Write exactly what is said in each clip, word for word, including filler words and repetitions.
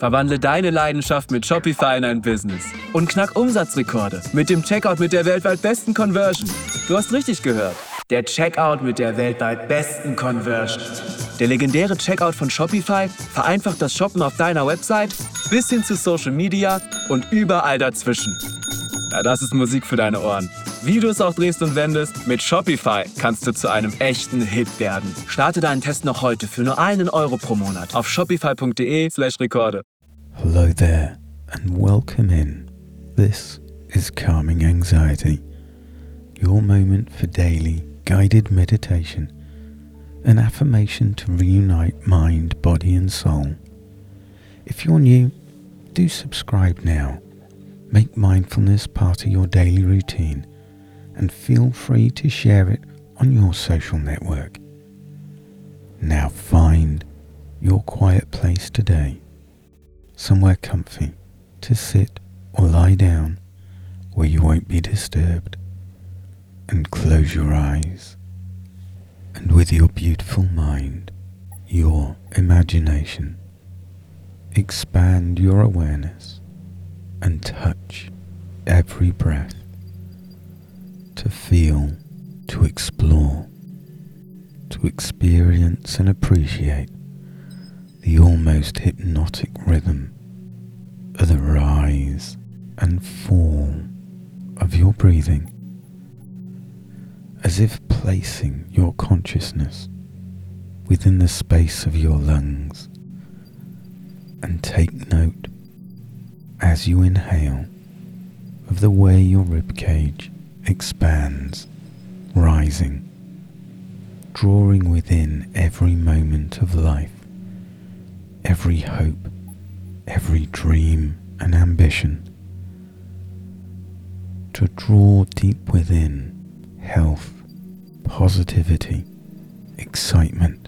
Verwandle deine Leidenschaft mit Shopify in ein Business. Und knack Umsatzrekorde mit dem Checkout mit der weltweit besten Conversion. Du hast richtig gehört. Der Checkout mit der weltweit besten Conversion. Der legendäre Checkout von Shopify vereinfacht das Shoppen auf deiner Website bis hin zu Social Media und überall dazwischen. Ja, das ist Musik für deine Ohren. Wie du es auch drehst und wendest, mit Shopify kannst du zu einem echten Hit werden. Starte deinen Test noch heute für nur einen Euro pro Monat auf shopify.de slash Rekorde. Hello there and welcome in. This is Calming Anxiety, your moment for daily guided meditation, an affirmation to reunite mind, body and soul. If you're new, do subscribe now. Make mindfulness part of your daily routine and feel free to share it on your social network. Now find your quiet place today, somewhere comfy to sit or lie down where you won't be disturbed, and close your eyes, and with your beautiful mind, your imagination, expand your awareness and touch every breath to feel, to explore, to experience and appreciate the almost hypnotic rhythm of the rise and fall of your breathing, as if placing your consciousness within the space of your lungs, and take note as you inhale of the way your ribcage expands, rising, drawing within every moment of life, every hope, every dream and ambition, to draw deep within health, positivity, excitement,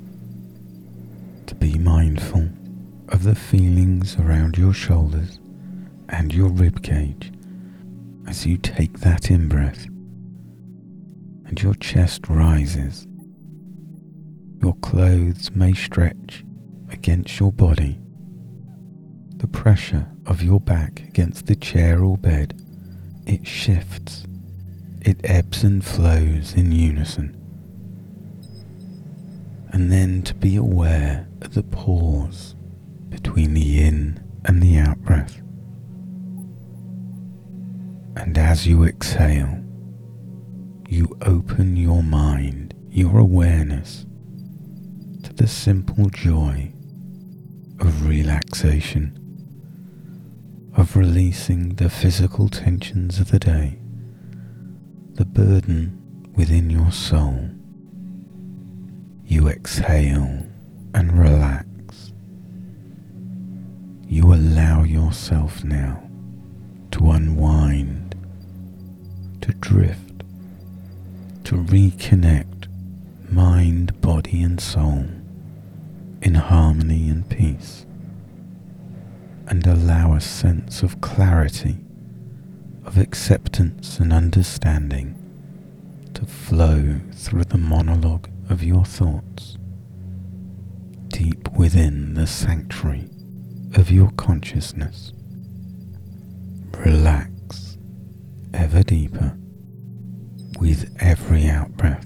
to be mindful of the feelings around your shoulders and your ribcage as you take that in-breath and your chest rises. Your clothes may stretch against your body. The pressure of your back against the chair or bed, it shifts, it ebbs and flows in unison. And then to be aware of the pause between the in and the out breath. And as you exhale, you open your mind, your awareness, to the simple joy of relaxation, of releasing the physical tensions of the day, the burden within your soul. You exhale and relax. You allow yourself now to unwind, to drift, to reconnect mind, body and soul in harmony and peace, and allow a sense of clarity, of acceptance and understanding to flow through the monologue of your thoughts, deep within the sanctuary of your consciousness. Relax ever deeper with every out-breath.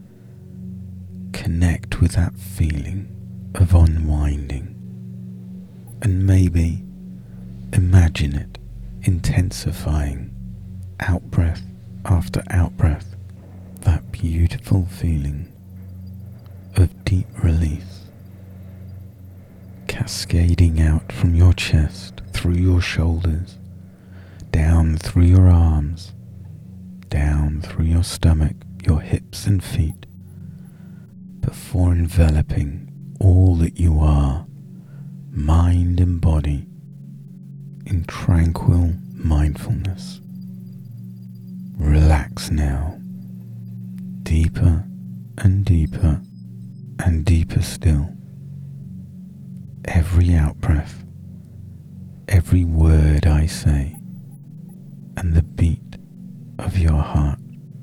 Connect with that feeling of unwinding, and maybe imagine it intensifying out-breath after out-breath, that beautiful feeling of deep release, cascading out from your chest, through your shoulders, down through your arms, down through your stomach, your hips and feet, before enveloping all that you are, mind and body, in tranquil mindfulness. Relax now, deeper and deeper and deeper still. Every out-breath, every word I say, and the beat of your heart.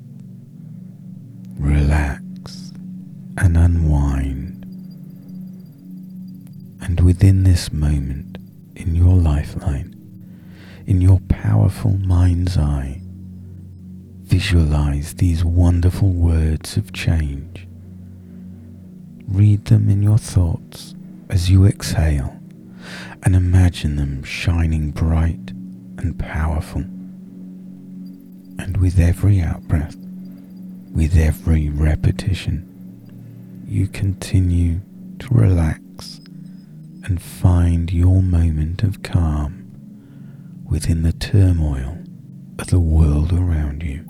Relax and unwind. And within this moment, in your lifeline, in your powerful mind's eye. Visualize these wonderful words of change. Read them in your thoughts as you exhale, and imagine them shining bright and powerful. And with every out-breath, with every repetition, you continue to relax and find your moment of calm within the turmoil of the world around you.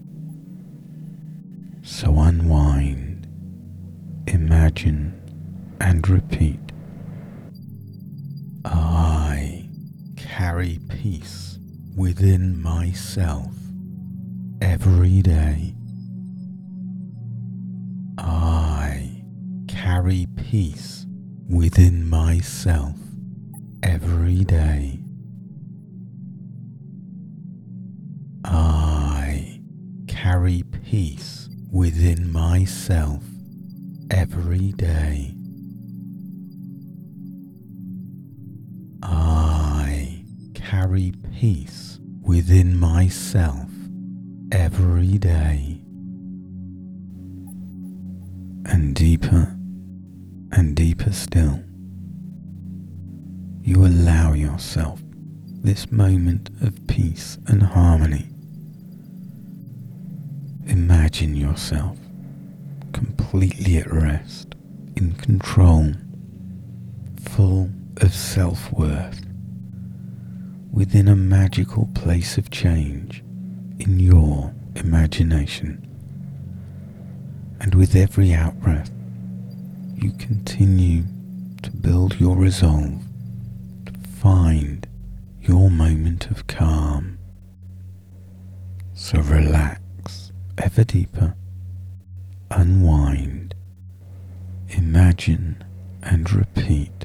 So unwind, imagine, and repeat. I carry peace within myself every day. I carry peace within myself every day. I carry peace within myself every day. I carry peace within myself every day. And deeper and deeper still, you allow yourself this moment of peace and harmony. Imagine yourself completely at rest, in control, full of self-worth, within a magical place of change in your imagination. And with every out-breath, you continue to build your resolve to find your moment of calm. So relax ever deeper, unwind, imagine and repeat.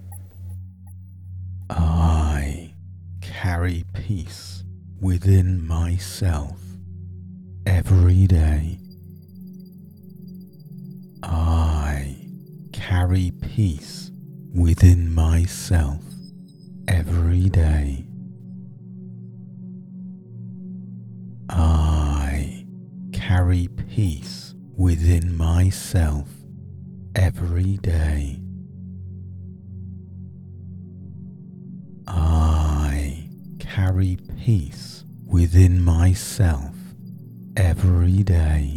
I carry peace within myself every day. I carry peace within myself every day. I carry peace within myself every day. I carry peace within myself every day.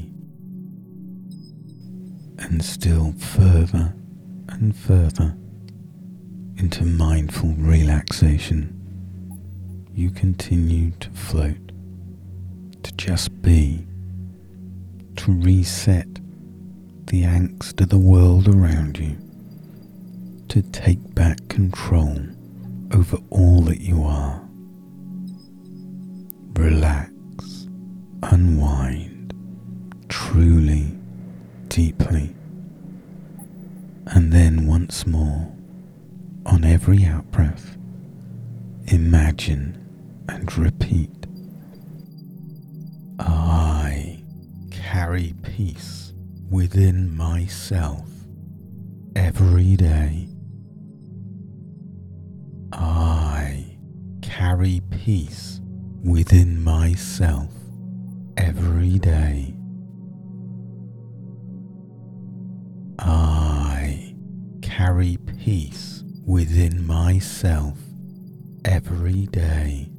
And still further and further into mindful relaxation, you continue to float, to just be, to reset the angst of the world around you, to take back control over all that you are. Relax, unwind, truly, deeply, and then once more, on every out-breath, imagine and repeat. I carry peace within myself every day. I carry peace within myself every day. I carry peace within myself every day.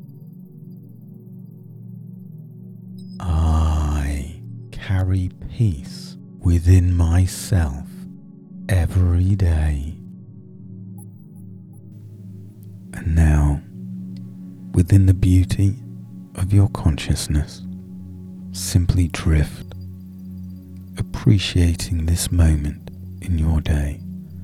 I carry peace within myself every day. And now, within the beauty of your consciousness, simply drift, appreciating this moment in your day.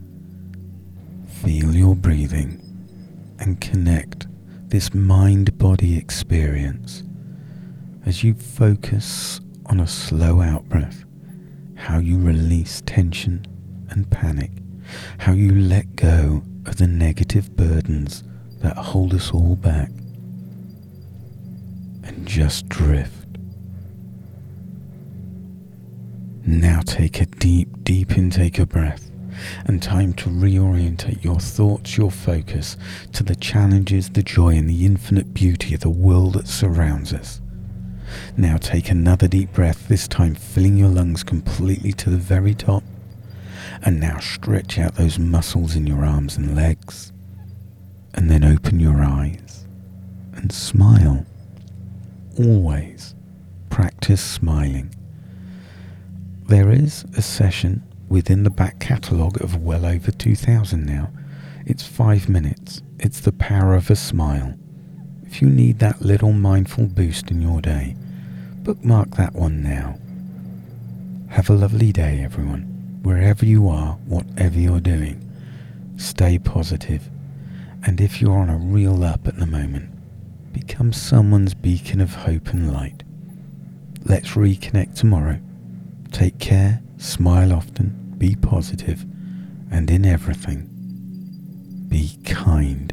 Feel your breathing and connect this mind-body experience as you focus on a slow out-breath, how you release tension and panic, how you let go of the negative burdens that hold us all back, and just drift. Now take a deep, deep intake of breath and time to reorientate your thoughts, your focus to the challenges, the joy and the infinite beauty of the world that surrounds us. Now take another deep breath, this time filling your lungs completely to the very top. And now stretch out those muscles in your arms and legs. And then open your eyes and smile. Always practice smiling. There is a session within the back catalogue of well over two thousand now. It's five minutes. It's the power of a smile. If you need that little mindful boost in your day, bookmark that one now. Have a lovely day, everyone. Wherever you are, whatever you're doing, stay positive. And if you're on a real up at the moment, become someone's beacon of hope and light. Let's reconnect tomorrow. Take care, smile often, be positive, and in everything, be kind.